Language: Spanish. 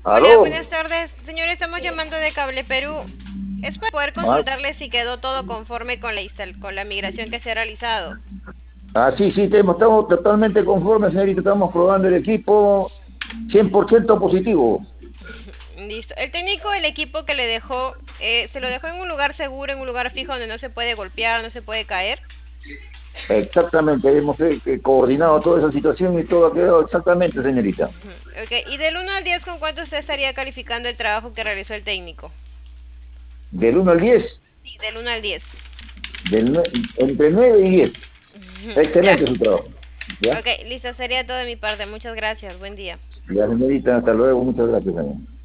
Hola, Aló. buenas tardes. Señor, estamos llamando de Cable Perú. Es para poder Ah, consultarle si quedó todo conforme con con la migración que se ha realizado. sí, sí, estamos totalmente conformes, señorita. Estamos probando el equipo 100% positivo. Listo. El técnico del equipo que le dejó, se lo dejó en un lugar seguro, en un lugar fijo donde no se puede golpear, no se puede caer. Exactamente, hemos coordinado toda esa situación y todo ha quedado exactamente, señorita. Ok, y del 1 al 10, ¿con cuánto usted estaría calificando el trabajo que realizó el técnico? Del 1 al 10, Sí, del 1 al 10. entre 9 y 10. Ya. Excelente su trabajo. ¿Ya? Ok, listo, sería todo de mi parte. Muchas gracias. Buen día. Ya, señorita, hasta luego. Muchas gracias, señor.